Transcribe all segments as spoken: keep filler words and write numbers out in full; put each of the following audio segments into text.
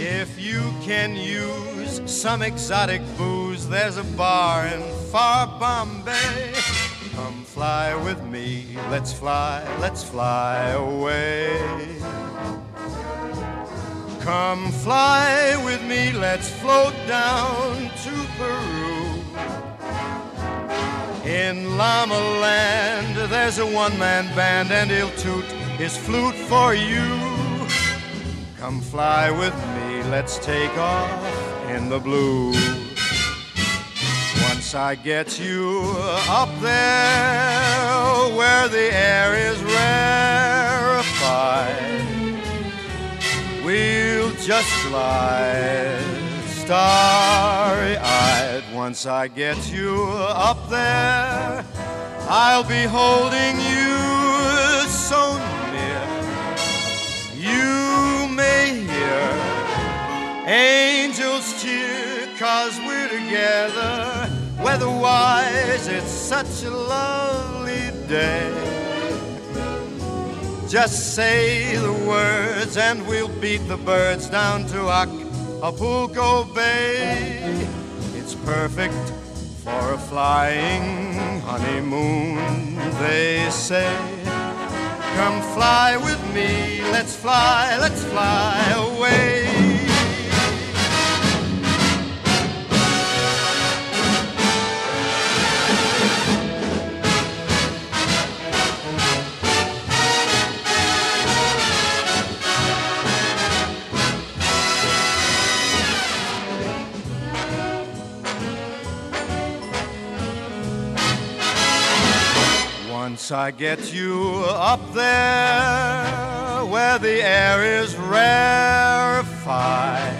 If you can use some exotic booze, there's a bar in far Bombay. Come fly with me, let's fly, let's fly away. Come fly with me, let's float down to Peru. In Llama Land, there's a one-man band, and he'll toot his flute for you. Come fly with me, let's take off in the blue. Once I get you up there where the air is rarefied, we'll just glide starry-eyed. Once I get you up there, I'll be holding you so near. You may hear angels cheer, 'cause we're together. Weather-wise, it's such a lovely day. Just say the words and we'll beat the birds down to Acapulco Bay. It's perfect for a flying honeymoon, they say. Come fly with me, let's fly, let's fly away. Once I get you up there where the air is rarefied,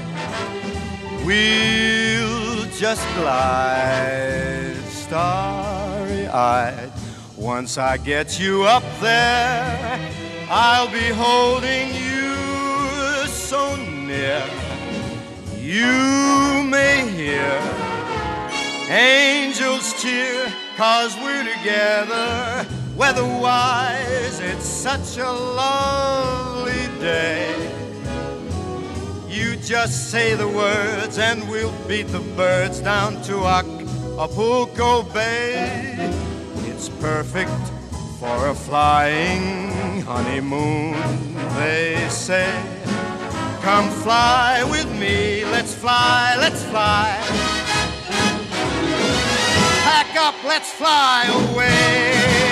we'll just glide starry-eyed. Once I get you up there, I'll be holding you so near. You may hear angels cheer, 'cause we're together. Weather-wise, it's such a lovely day. You just say the words and we'll beat the birds down to Acapulco Bay. It's perfect for a flying honeymoon, they say. Come fly with me, let's fly, let's fly. Pack up, let's fly away.